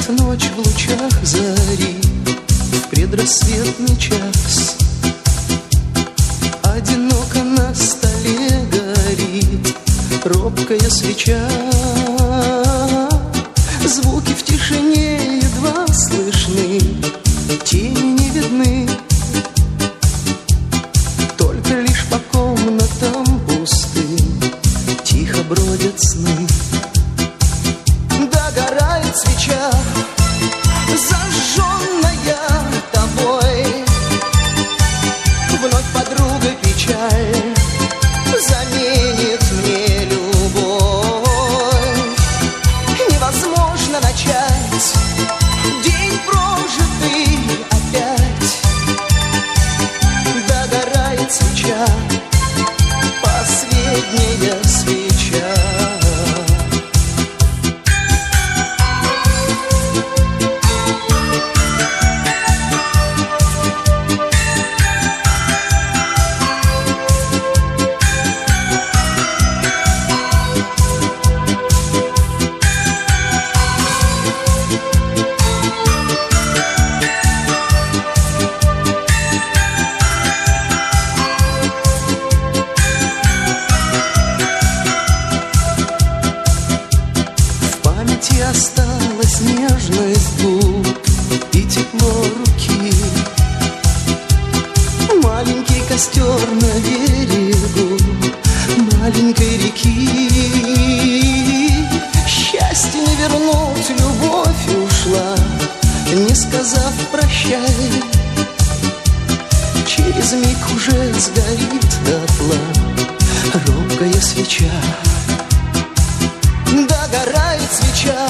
ночь в лучах зари, в предрассветный час. Одиноко на столе горит робкая свеча. Звуки в тишине едва слышны, тени не видны. Только лишь по комнатам пустым тихо бродят сны. Догорает свеча, зажженная тобой. Вновь подруга печаль заменит мне любовь. Невозможно начать день прожитый опять. Догорает свеча, последняя свеча. Осталась нежность губ и тепло руки. Маленький костер на берегу маленькой реки. Счастье не вернуть, любовь ушла, не сказав прощай. Через миг уже сгорит дотла робкая свеча. Догорает свеча,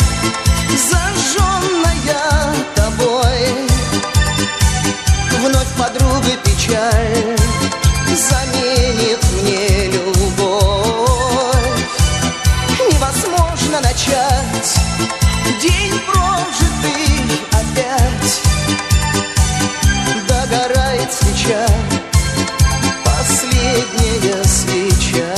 зажженная тобой. Вновь подруга печаль заменит мне любовь. Невозможно начать день прожитый опять. Догорает свеча, последняя свеча.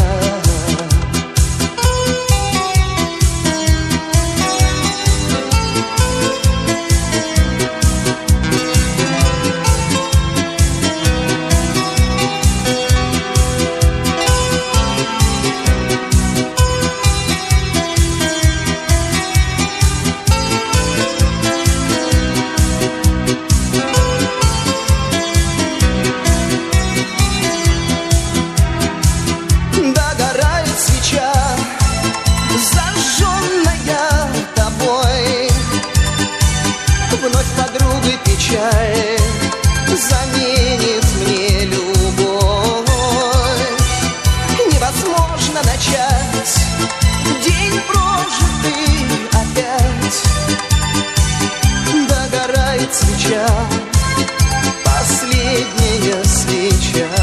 Вновь подруга печаль заменит мне любовь. Невозможно начать день прожитый опять. Догорает свеча, последняя свеча.